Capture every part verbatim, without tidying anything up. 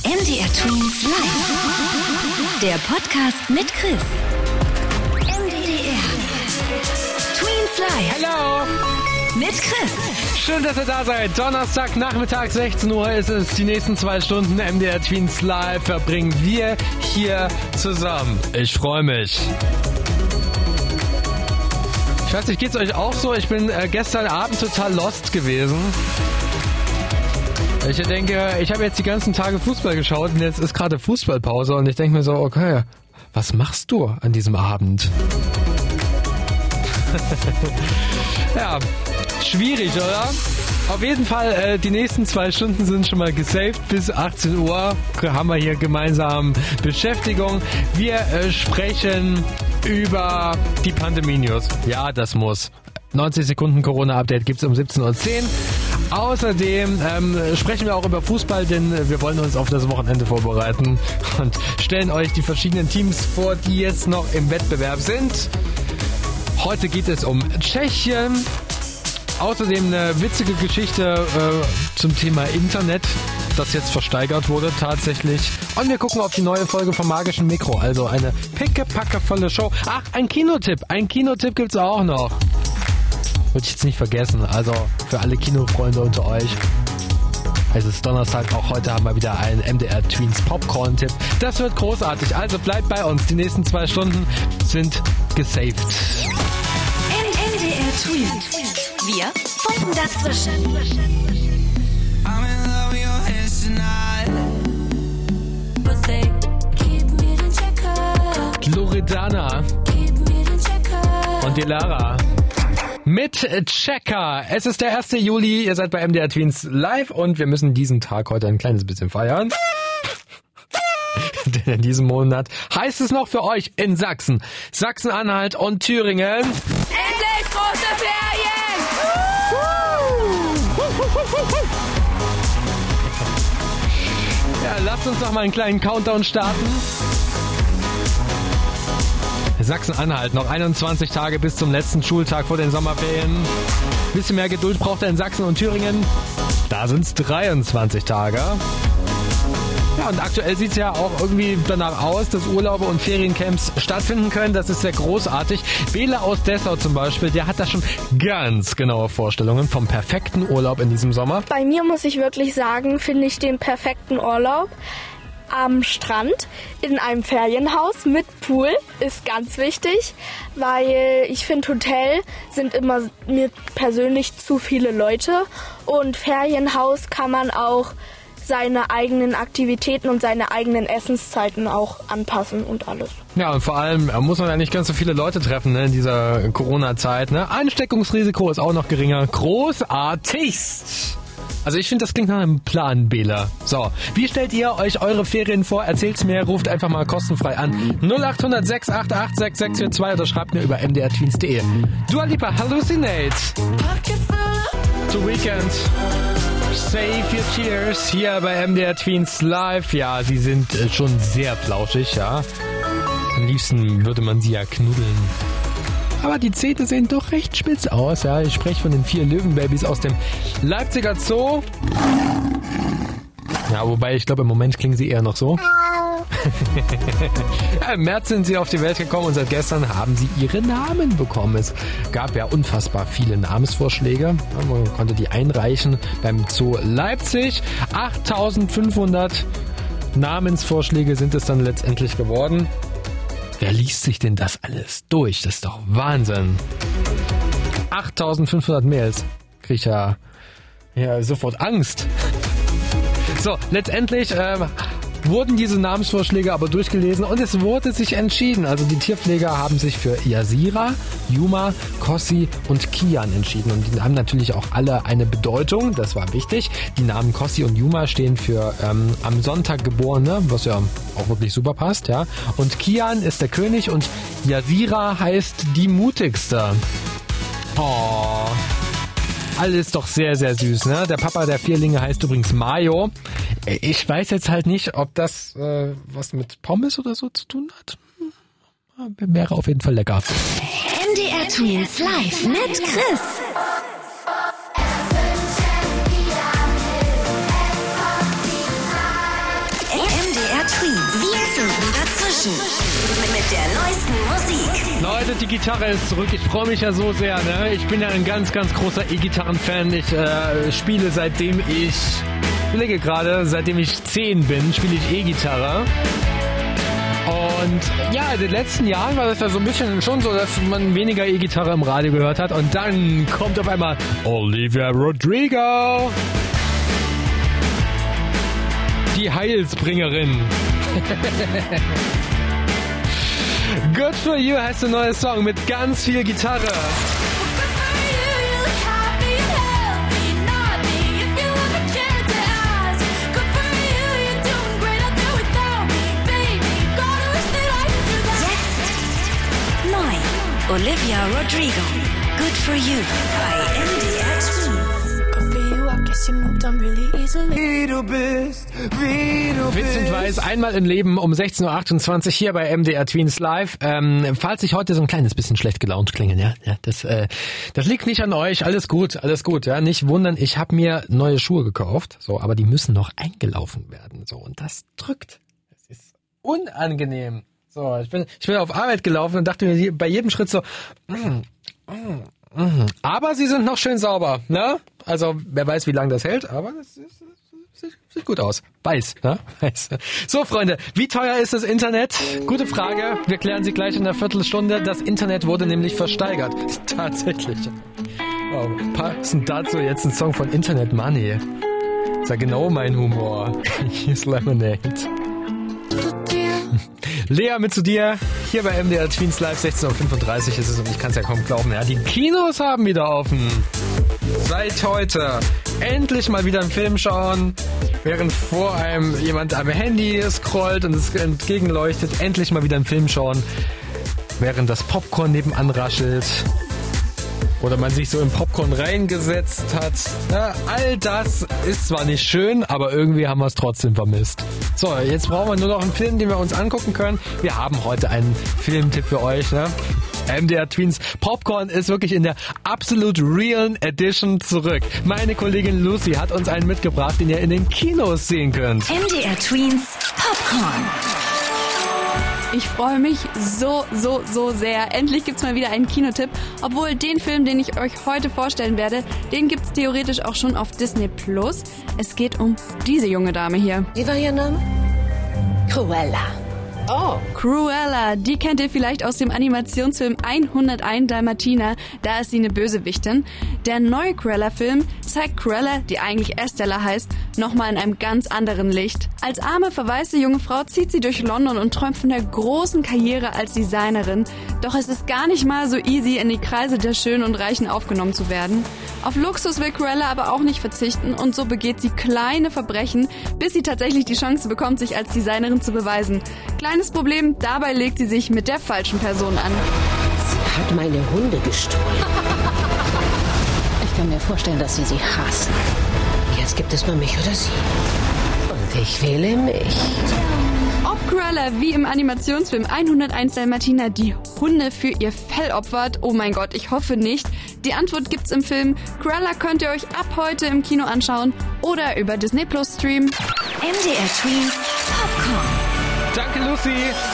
M D R Twins Live. Der Podcast mit Chris. M D R Twins Live. Hallo. Mit Chris. Schön, dass ihr da seid. Donnerstag, Nachmittag, sechzehn Uhr ist es. Die nächsten zwei Stunden M D R Twins Live verbringen wir hier zusammen. Ich freue mich. Ich weiß nicht, geht's euch auch so? Ich bin äh, gestern Abend total lost gewesen. Ich denke, ich habe jetzt die ganzen Tage Fußball geschaut und jetzt ist gerade Fußballpause und ich denke mir so, okay, was machst du an diesem Abend? Ja, schwierig, oder? Auf jeden Fall, äh, die nächsten zwei Stunden sind schon mal gesaved. Bis achtzehn Uhr haben wir hier gemeinsam Beschäftigung. Wir äh, sprechen über die Pandemie-News. Ja, das muss. neunzig Sekunden Corona-Update gibt's um siebzehn Uhr zehn. Außerdem ähm, sprechen wir auch über Fußball, denn wir wollen uns auf das Wochenende vorbereiten und stellen euch die verschiedenen Teams vor, die jetzt noch im Wettbewerb sind. Heute geht es um Tschechien. Außerdem eine witzige Geschichte äh, zum Thema Internet, das jetzt versteigert wurde tatsächlich. Und wir gucken auf die neue Folge vom Magischen Mikro. Also eine pickepackevolle Show. Ach, ein Kinotipp. Ein Kinotipp gibt's auch noch. Würde ich jetzt nicht vergessen. Also für alle Kinofreunde unter euch. Es ist Donnerstag, auch heute haben wir wieder einen M D R Twins Popcorn-Tipp. Das wird großartig. Also bleibt bei uns. Die nächsten zwei Stunden sind gesaved. M D R Twins. Wir funken dazwischen. Loredana und Dilara mit Checker. Es ist der erste Juli, ihr seid bei M D R Twins live und wir müssen diesen Tag heute ein kleines bisschen feiern. Denn in diesem Monat heißt es noch für euch in Sachsen, Sachsen-Anhalt und Thüringen. Endlich große Ferien! Ja, lasst uns noch mal einen kleinen Countdown starten. Sachsen-Anhalt, noch einundzwanzig Tage bis zum letzten Schultag vor den Sommerferien. Bisschen mehr Geduld braucht er in Sachsen und Thüringen. Da sind es dreiundzwanzig Tage. Ja, und aktuell sieht es ja auch irgendwie danach aus, dass Urlaube und Feriencamps stattfinden können. Das ist sehr großartig. Bela aus Dessau zum Beispiel, der hat da schon ganz genaue Vorstellungen vom perfekten Urlaub in diesem Sommer. Bei mir muss ich wirklich sagen, finde ich den perfekten Urlaub am Strand in einem Ferienhaus mit Pool ist ganz wichtig, weil ich finde, Hotel sind immer mir persönlich zu viele Leute und Ferienhaus kann man auch seine eigenen Aktivitäten und seine eigenen Essenszeiten auch anpassen und alles. Ja, und vor allem muss man ja nicht ganz so viele Leute treffen, ne, in dieser Corona-Zeit. Ne? Ansteckungsrisiko ist auch noch geringer. Großartigst! Also ich finde, das klingt nach einem Plan, Bela. So, wie stellt ihr euch eure Ferien vor? Erzählt's mir, ruft einfach mal kostenfrei an. null acht hundert sechs acht acht sechs sechs vier zwei oder schreibt mir über m d r twins punkt d e. Dua Lipa, Hallucinate. To Weekend. Save your tears hier bei M D R Twins Live. Ja, sie sind äh, schon sehr flauschig, ja. Am liebsten würde man sie ja knuddeln. Aber die Zähne sehen doch recht spitz aus, ja. Ich spreche von den vier Löwenbabys aus dem Leipziger Zoo. Ja, wobei ich glaube, im Moment klingen sie eher noch so. Ja, im März sind sie auf die Welt gekommen und seit gestern haben sie ihre Namen bekommen. Es gab ja unfassbar viele Namensvorschläge. Man konnte die einreichen beim Zoo Leipzig. achttausendfünfhundert Namensvorschläge sind es dann letztendlich geworden. Wer liest sich denn das alles durch? Das ist doch Wahnsinn. achttausendfünfhundert Mails. Krieg ich ja, ja sofort Angst. So, letztendlich äh, wurden diese Namensvorschläge aber durchgelesen und es wurde sich entschieden. Also die Tierpfleger haben sich für Yasira, Yuma, Kossi und Kian entschieden. Und die haben natürlich auch alle eine Bedeutung, das war wichtig. Die Namen Kossi und Yuma stehen für ähm, am Sonntag Geborene, was ja auch wirklich super passt, ja. Und Kian ist der König und Yasira heißt die Mutigste. Oh, alles doch sehr, sehr süß, ne? Der Papa der Vierlinge heißt übrigens Mayo. Ich weiß jetzt halt nicht, ob das äh, was mit Pommes oder so zu tun hat. Hm, wäre auf jeden Fall lecker. M D R Twins Live mit Chris. Tweens. Wir finden dazwischen. Mit der neuesten Musik. Leute, die Gitarre ist zurück. Ich freue mich ja so sehr. Ne? Ich bin ja ein ganz, ganz großer E-Gitarren-Fan. Ich äh, spiele seitdem ich, ich überlege gerade, seitdem ich zehn bin, spiele ich E-Gitarre. Und ja, in den letzten Jahren war das ja so ein bisschen schon so, dass man weniger E-Gitarre im Radio gehört hat. Und dann kommt auf einmal Olivia Rodrigo. Die Heilsbringerin. Good for You heißt der neue Song mit ganz viel Gitarre. Olivia Rodrigo, Good for You bei M D R Tweens. Good for you, I guess you moved on really easily. Wie du bist, wie du bist. Vincent Weiss, einmal im Leben um sechzehn Uhr achtundzwanzig hier bei M D R Tweens Live. Ähm, falls ich heute so ein kleines bisschen schlecht gelaunt klinge, ja, ja das, äh, das liegt nicht an euch. Alles gut, alles gut, ja. Nicht wundern, ich habe mir neue Schuhe gekauft, so, aber die müssen noch eingelaufen werden, so, und das drückt. Das ist unangenehm. So, ich bin, ich bin auf Arbeit gelaufen und dachte mir bei jedem Schritt so, mm, mm, mm. Aber sie sind noch schön sauber, ne? Also, wer weiß, wie lange das hält, aber das, ist, das sieht, sieht gut aus. Weiß, ne? Weiß. So, Freunde, wie teuer ist das Internet? Gute Frage. Wir klären sie gleich in einer Viertelstunde. Das Internet wurde nämlich versteigert. Tatsächlich. Oh, passend dazu jetzt ein Song von Internet Money. Ist ja genau mein Humor. Hier ist Lemonade. Lea, mit zu dir, hier bei M D R Tweens Live, sechzehn Uhr fünfunddreißig ist es und ich kann es ja kaum glauben, ja, die Kinos haben wieder offen. Seit heute. Endlich mal wieder einen Film schauen, während vor einem jemand am Handy scrollt und es entgegenleuchtet. Endlich mal wieder einen Film schauen, während das Popcorn nebenan raschelt. Oder man sich so im Popcorn reingesetzt hat. Ja, all das ist zwar nicht schön, aber irgendwie haben wir es trotzdem vermisst. So, jetzt brauchen wir nur noch einen Film, den wir uns angucken können. Wir haben heute einen Filmtipp für euch. Ne? M D R Tweens Popcorn ist wirklich in der Absolute Real Edition zurück. Meine Kollegin Lucy hat uns einen mitgebracht, den ihr in den Kinos sehen könnt. M D R Tweens Popcorn. Ich freue mich so, so, so sehr. Endlich gibt's mal wieder einen Kinotipp. Obwohl den Film, den ich euch heute vorstellen werde, den gibt's theoretisch auch schon auf Disney Plus. Es geht um diese junge Dame hier. Wie war ihr Name? Cruella. Oh. Cruella, die kennt ihr vielleicht aus dem Animationsfilm hunderteins Dalmatiner. Da ist sie eine Bösewichtin. Der neue Cruella-Film zeigt Cruella, die eigentlich Estella heißt, nochmal in einem ganz anderen Licht. Als arme, verwaiste junge Frau zieht sie durch London und träumt von der großen Karriere als Designerin. Doch es ist gar nicht mal so easy, in die Kreise der Schönen und Reichen aufgenommen zu werden. Auf Luxus will Cruella aber auch nicht verzichten und so begeht sie kleine Verbrechen, bis sie tatsächlich die Chance bekommt, sich als Designerin zu beweisen. Kleines Problem, dabei legt sie sich mit der falschen Person an. Sie hat meine Hunde gestohlen. Ich kann mir vorstellen, dass sie sie hassen. Jetzt gibt es nur mich oder sie. Und ich wähle mich. Ob Cruella wie im Animationsfilm hunderteins Dalmatiner die Hunde für ihr Fell opfert? Oh mein Gott, ich hoffe nicht. Die Antwort gibt's im Film. Cruella könnt ihr euch ab heute im Kino anschauen oder über Disney Plus streamen. M D R Tweens Popcorn. Danke, Lucy.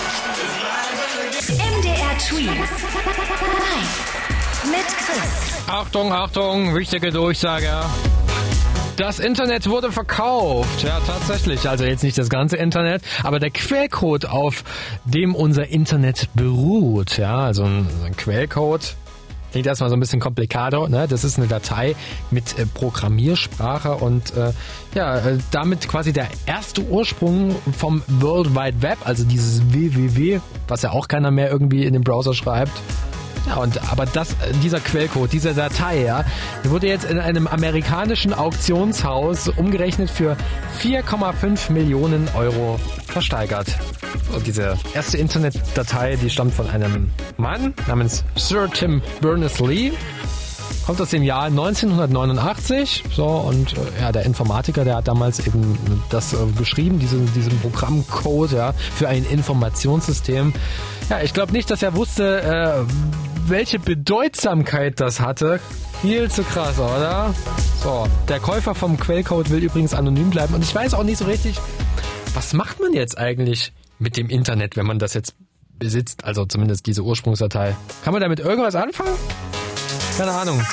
M D R Tweens Live mit Chris. Achtung, Achtung, wichtige Durchsage. Das Internet wurde verkauft. Ja, tatsächlich. Also jetzt nicht das ganze Internet, aber der Quellcode, auf dem unser Internet beruht. Ja, also ein, ein Quellcode. Klingt erstmal so ein bisschen komplikato, ne? Das ist eine Datei mit äh, Programmiersprache und äh, ja, äh, damit quasi der erste Ursprung vom World Wide Web, also dieses W W W, was ja auch keiner mehr irgendwie in den Browser schreibt. Ja, und aber das, dieser Quellcode, diese Datei, ja, die wurde jetzt in einem amerikanischen Auktionshaus umgerechnet für vier Komma fünf Millionen Euro versteigert. Und diese erste Internetdatei, die stammt von einem Mann namens Sir Tim Berners-Lee. Kommt aus dem Jahr neunzehnhundertneunundachtzig. So, und äh, ja, der Informatiker, der hat damals eben das äh, geschrieben, diesen, diesen Programmcode, ja, für ein Informationssystem. Ja, ich glaube nicht, dass er wusste, äh, welche Bedeutsamkeit das hatte. Viel zu krass, oder? So, der Käufer vom Quellcode will übrigens anonym bleiben und ich weiß auch nicht so richtig, Was macht man jetzt eigentlich mit dem Internet, wenn man das jetzt besitzt? Also zumindest diese Ursprungsdatei. Kann man damit irgendwas anfangen? Keine Ahnung.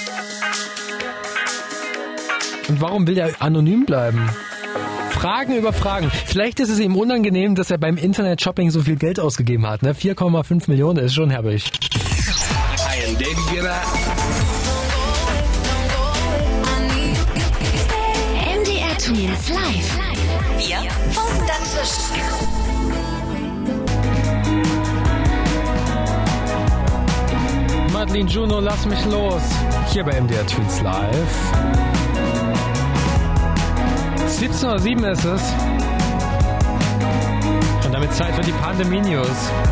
Und warum will er anonym bleiben? Fragen über Fragen. Vielleicht ist es ihm unangenehm, dass er beim Internet-Shopping so viel Geld ausgegeben hat. Ne? vier Komma fünf Millionen ist schon herbig. M D R Twins live. Wir funken dazwischen. Madeline Juno, lass mich los. Hier bei M D R Twins live. siebzehn Uhr sieben ist es. Und damit Zeit für die Pandemie-News.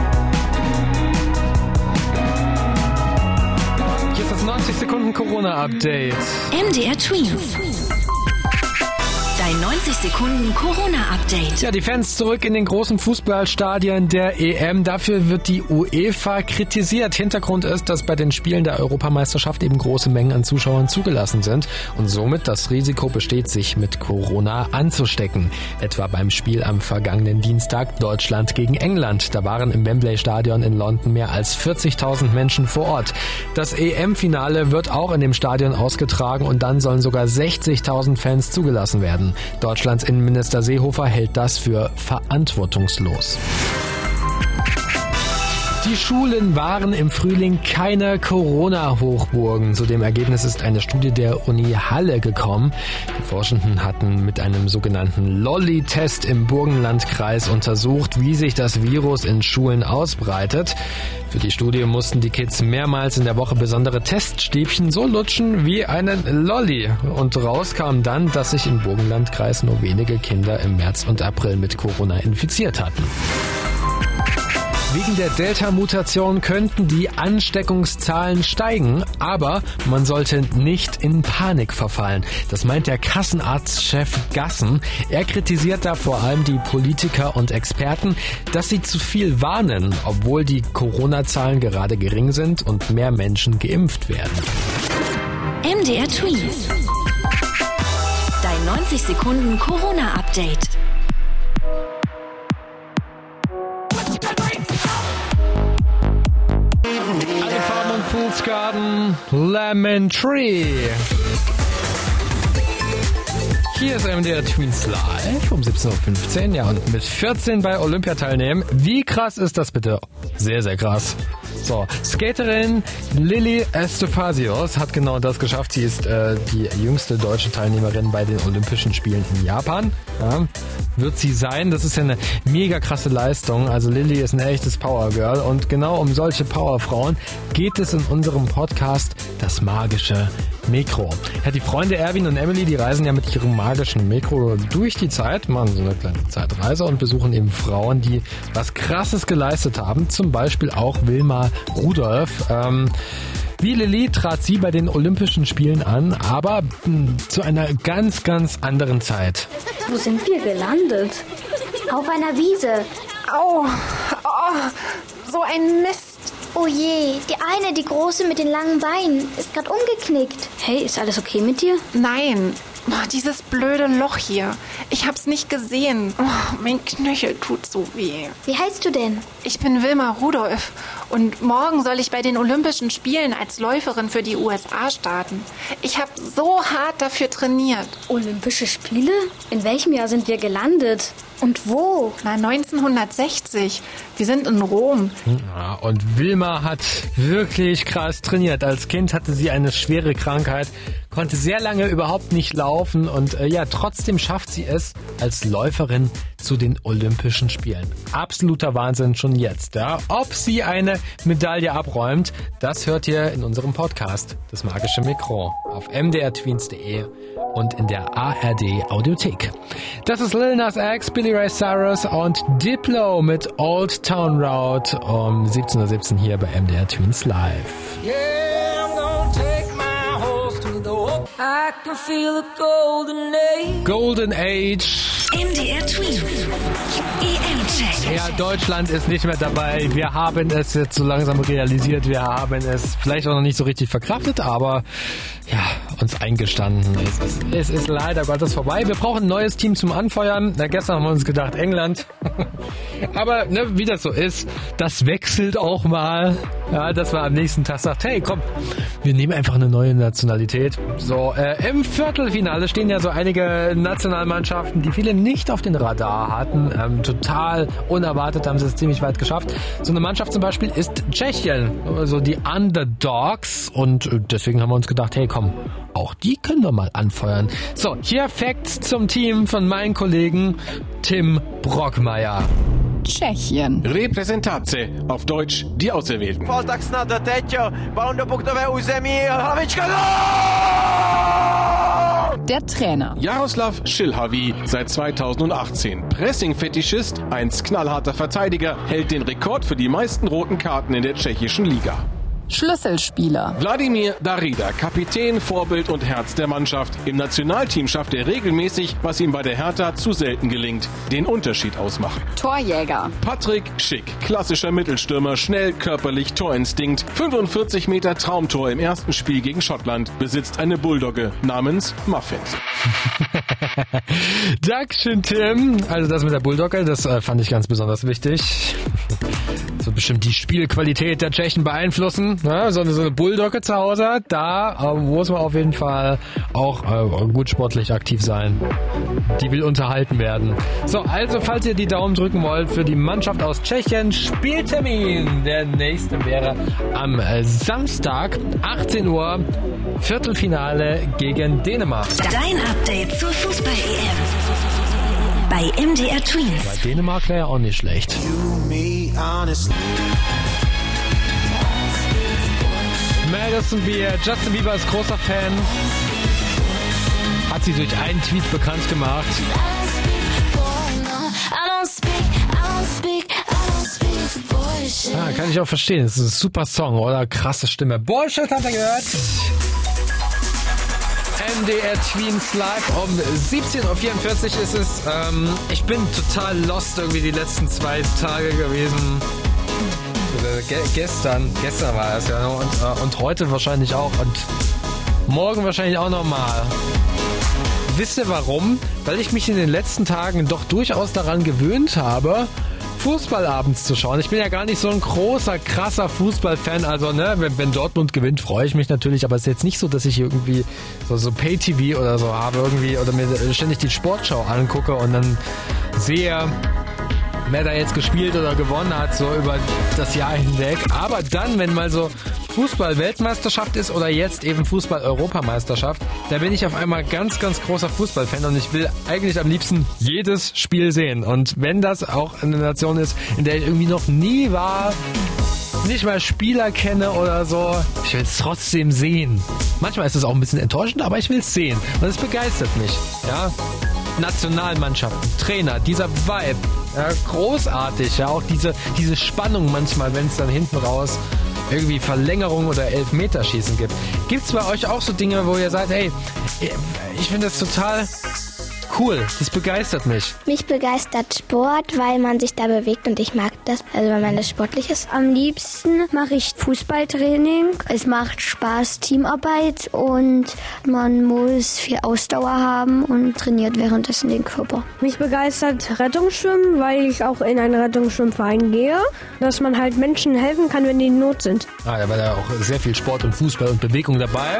Hier ist das neunzig Sekunden Corona-Update. M D R Twins. Dein neunzig Sekunden Corona-Update. Ja, die Fans zurück in den großen Fußballstadien der E M. Dafür wird die UEFA kritisiert. Hintergrund ist, dass bei den Spielen der Europameisterschaft eben große Mengen an Zuschauern zugelassen sind und somit das Risiko besteht, sich mit Corona anzustecken. Etwa beim Spiel am vergangenen Dienstag Deutschland gegen England. Da waren im Wembley-Stadion in London mehr als vierzigtausend Menschen vor Ort. Das E M-Finale wird auch in dem Stadion ausgetragen und dann sollen sogar sechzigtausend Fans zugelassen werden. Deutschlands Innenminister Seehofer hält das für verantwortungslos. Die Schulen waren im Frühling keine Corona-Hochburgen. Zu dem Ergebnis ist eine Studie der Uni Halle gekommen. Die Forschenden hatten mit einem sogenannten Lolli-Test im Burgenlandkreis untersucht, wie sich das Virus in Schulen ausbreitet. Für die Studie mussten die Kids mehrmals in der Woche besondere Teststäbchen so lutschen wie einen Lolli. Und raus kam dann, dass sich im Burgenlandkreis nur wenige Kinder im März und April mit Corona infiziert hatten. Wegen der Delta-Mutation könnten die Ansteckungszahlen steigen, aber man sollte nicht in Panik verfallen. Das meint der Kassenarztchef Gassen. Er kritisiert da vor allem die Politiker und Experten, dass sie zu viel warnen, obwohl die Corona-Zahlen gerade gering sind und mehr Menschen geimpft werden. M D R Twins. Dein neunzig Sekunden Corona-Update. Fool's Garden, Lemon Tree. Hier ist M D R Twins live um siebzehn Uhr fünfzehn. Ja, und mit vierzehn bei Olympia teilnehmen. Wie krass ist das bitte? Sehr, sehr krass. So, Skaterin Lilly Estefasios hat genau das geschafft. Sie ist äh, die jüngste deutsche Teilnehmerin bei den Olympischen Spielen in Japan. Ja, wird sie sein. Das ist ja eine mega krasse Leistung. Also Lilly ist ein echtes Powergirl. Und genau um solche Powerfrauen geht es in unserem Podcast Das magische Mikro. Ja, die Freunde Erwin und Emily, die reisen ja mit ihrem magischen Mikro durch die Zeit, machen so eine kleine Zeitreise und besuchen eben Frauen, die was Krasses geleistet haben. Zum Beispiel auch Wilma Rudolph. Ähm, wie Lilly trat sie bei den Olympischen Spielen an, aber mh, zu einer ganz, ganz anderen Zeit. Wo sind wir gelandet? Auf einer Wiese. Au, oh, so ein Mist. Oh je, die eine, die große mit den langen Beinen, ist gerade umgeknickt. Hey, ist alles okay mit dir? Nein, oh, dieses blöde Loch hier. Ich hab's nicht gesehen. Oh, mein Knöchel tut so weh. Wie heißt du denn? Ich bin Wilma Rudolph und morgen soll ich bei den Olympischen Spielen als Läuferin für die U S A starten. Ich habe so hart dafür trainiert. Olympische Spiele? In welchem Jahr sind wir gelandet? Und wo? Na, neunzehnhundertsechzig. Wir sind in Rom. Ja, und Wilma hat wirklich krass trainiert. Als Kind hatte sie eine schwere Krankheit, konnte sehr lange überhaupt nicht laufen und äh, ja, trotzdem schafft sie es als Läuferin zu den Olympischen Spielen. Absoluter Wahnsinn schon jetzt. Ja. Ob sie eine Medaille abräumt, das hört ihr in unserem Podcast, Das magische Mikro, auf m d r twins punkt d e und in der A R D Audiothek. Das ist Lil Nas X, Billy Ray Cyrus und Diplo mit Old Town Road um siebzehn Uhr siebzehn hier bei M D R Twins Live. Yeah, I'm gonna take my horse to the oak. I can feel the golden age. Golden Age. M D R Twins. E M-Check. Ja, Deutschland ist nicht mehr dabei. Wir haben es jetzt so langsam realisiert. Wir haben es vielleicht auch noch nicht so richtig verkraftet, aber ja, uns eingestanden. Es ist, es ist leider Gottes vorbei. Wir brauchen ein neues Team zum Anfeuern. Na, gestern haben wir uns gedacht, England. Aber ne, wie das so ist, das wechselt auch mal. Ja, dass man am nächsten Tag sagt, hey, komm, wir nehmen einfach eine neue Nationalität. So, äh, im Viertelfinale stehen ja so einige Nationalmannschaften, die viele nicht auf den Radar hatten. Ähm, total unerwartet haben sie es ziemlich weit geschafft. So eine Mannschaft zum Beispiel ist Tschechien, also die Underdogs. Und deswegen haben wir uns gedacht, hey, komm, auch die können wir mal anfeuern. So, hier Facts zum Team von meinem Kollegen Tim Brockmeier. Tschechien. Reprezentace, auf Deutsch die Auserwählten. Der Trainer. Jaroslav Šilhavý, seit zweitausendachtzehn. Pressing-Fetischist, einst knallharter Verteidiger, hält den Rekord für die meisten roten Karten in der tschechischen Liga. Schlüsselspieler. Wladimir Darida, Kapitän, Vorbild und Herz der Mannschaft. Im Nationalteam schafft er regelmäßig, was ihm bei der Hertha zu selten gelingt, den Unterschied ausmachen. Torjäger. Patrick Schick, klassischer Mittelstürmer, schnell, körperlich, Torinstinkt. fünfundvierzig Meter Traumtor im ersten Spiel gegen Schottland, besitzt eine Bulldogge namens Muffins. Dankeschön, Tim. Also das mit der Bulldogge, das äh, fand ich ganz besonders wichtig. So bestimmt die Spielqualität der Tschechen beeinflussen. Ja, so, eine, so eine Bulldogge zu Hause hat, da äh, muss man auf jeden Fall auch äh, gut sportlich aktiv sein. Die will unterhalten werden. So, also falls ihr die Daumen drücken wollt für die Mannschaft aus Tschechien, Spieltermin. Der nächste wäre am äh, Samstag, achtzehn Uhr, Viertelfinale gegen Dänemark. Dein Update zur Fußball-E M bei M D R Tweens. Bei Dänemark wäre ja auch nicht schlecht. Madison Beer, Justin Bieber ist großer Fan. Hat sie durch einen Tweet bekannt gemacht. Ah, kann ich auch verstehen. Das ist ein super Song, oder? Krasse Stimme. Bullshit hat er gehört. M D R Tweens live um siebzehn Uhr vierundvierzig ist es. Ähm, ich bin total lost irgendwie die letzten zwei Tage gewesen. Ge- gestern, gestern war es ja und, äh, und heute wahrscheinlich auch und morgen wahrscheinlich auch nochmal. Wisst ihr warum? Weil ich mich in den letzten Tagen doch durchaus daran gewöhnt habe, Fußball abends zu schauen. Ich bin ja gar nicht so ein großer, krasser Fußballfan. Also, ne, wenn, wenn Dortmund gewinnt, freue ich mich natürlich. Aber es ist jetzt nicht so, dass ich irgendwie so, so Pay-T V oder so habe irgendwie oder mir ständig die Sportschau angucke und dann sehe, wer da jetzt gespielt oder gewonnen hat, so über das Jahr hinweg. Aber dann, wenn mal so Fußball-Weltmeisterschaft ist oder jetzt eben Fußball-Europameisterschaft, da bin ich auf einmal ganz, ganz großer Fußballfan und ich will eigentlich am liebsten jedes Spiel sehen. Und wenn das auch eine Nation ist, in der ich irgendwie noch nie war, nicht mal Spieler kenne oder so, ich will es trotzdem sehen. Manchmal ist es auch ein bisschen enttäuschend, aber ich will es sehen. Und es begeistert mich. Ja, Nationalmannschaften, Trainer, dieser Vibe, ja, großartig. Ja, auch diese, diese Spannung manchmal, wenn es dann hinten raus irgendwie Verlängerung oder Elfmeterschießen gibt. Gibt es bei euch auch so Dinge, wo ihr sagt, hey, ich finde das total cool, das begeistert mich? Mich begeistert Sport, weil man sich da bewegt und ich mag das, also weil man das sportlich ist. Am liebsten mache ich Fußballtraining. Es macht Spaß, Teamarbeit und man muss viel Ausdauer haben und trainiert währenddessen den Körper. Mich begeistert Rettungsschwimmen, weil ich auch in einen Rettungsschwimmverein gehe, dass man halt Menschen helfen kann, wenn die in Not sind. Ah, da war da auch sehr viel Sport und Fußball und Bewegung dabei.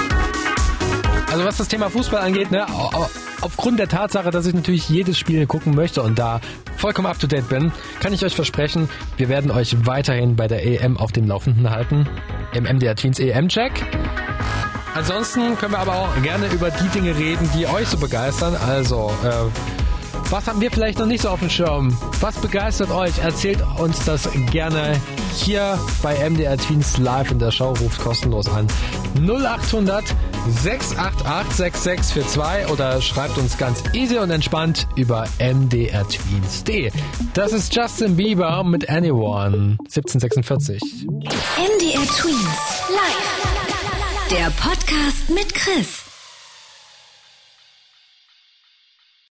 Also was das Thema Fußball angeht, ne, aufgrund der Tatsache, dass ich natürlich jedes Spiel gucken möchte und da vollkommen up to date bin, kann ich euch versprechen, wir werden euch weiterhin bei der E M auf dem Laufenden halten. Im M D R Tweens E M-Check. Ansonsten können wir aber auch gerne über die Dinge reden, die euch so begeistern. Also, äh, was haben wir vielleicht noch nicht so auf dem Schirm? Was begeistert euch? Erzählt uns das gerne hier bei M D R Tweens live in der Show. Ruft kostenlos an null acht hundert sechs acht acht sechs sechs vier zwei oder schreibt uns ganz easy und entspannt über m d r tweens punkt d. Das ist Justin Bieber mit Anyone, siebzehn sechsundvierzig. M D R Tweens live. Der Podcast mit Chris.